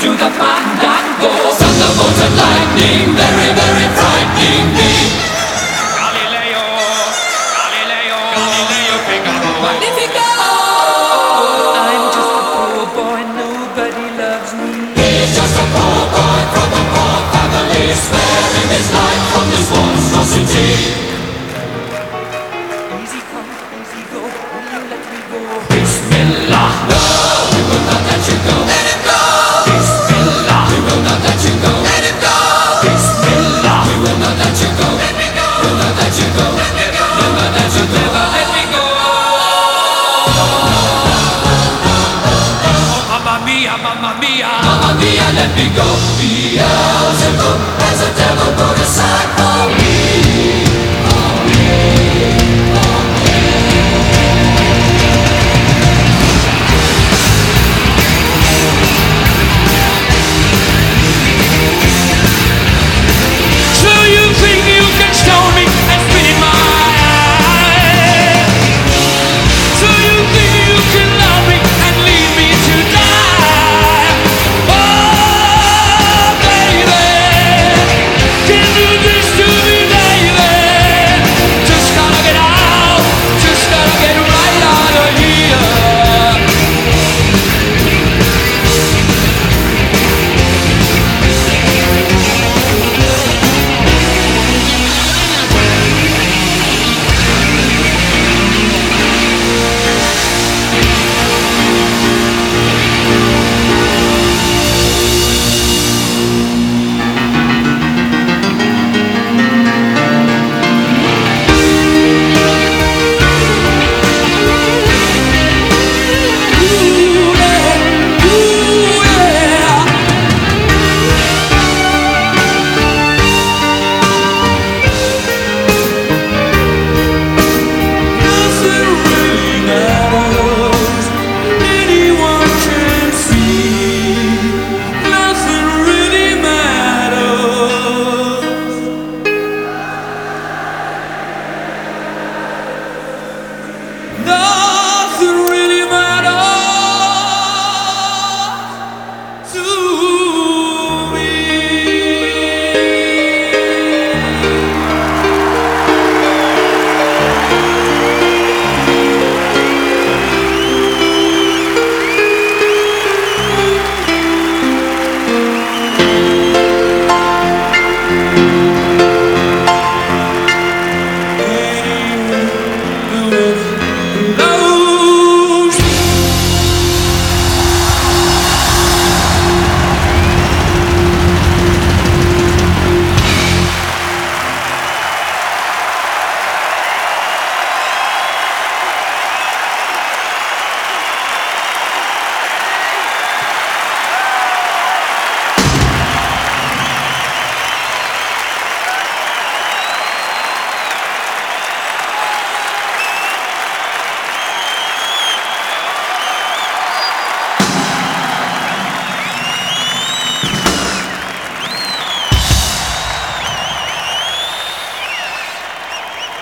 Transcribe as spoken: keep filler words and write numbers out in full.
to the fandango. Thunderbolt and lightning, very, very frightening me. Galileo, Galileo, Galileo Figaro. Magnifico! I'm just a poor boy, nobody loves me. He's just a poor boy from a poor family, sparing his life from this monstrosity. Easy come, easy go, will you let me go? Bismillah, no, we will not let you go. Let him go! Bismillah, we will not let you go. Let him go! Bismillah, we will not let you go. Let me go! We'll not let you go. Let me go! We'll not let you go. Never let me go. Oh, mamma mia, mamma mia, mamma mia, let me go. Beelzebub.